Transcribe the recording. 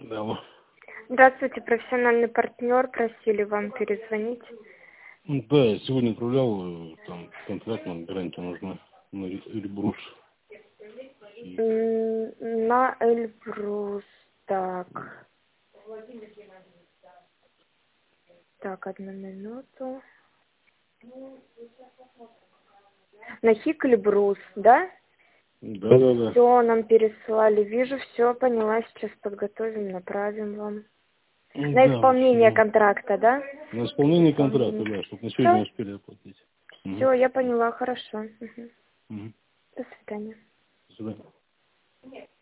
Да, алло. Здравствуйте, профессиональный партнер, просили вам перезвонить. Да, я сегодня отправлял, там, контракт, нам гарантия нужна на Эльбрус. На Эльбрус, так. Так, одну минуту. На Хик Эльбрус, да? Да. Все, нам переслали. Вижу, все, поняла, сейчас подготовим, направим вам. На Да, исполнение спасибо. контракта, да? На исполнение контракта, да, чтобы на сегодня успели оплатить. Все, я поняла, хорошо. Угу. До свидания. До свидания.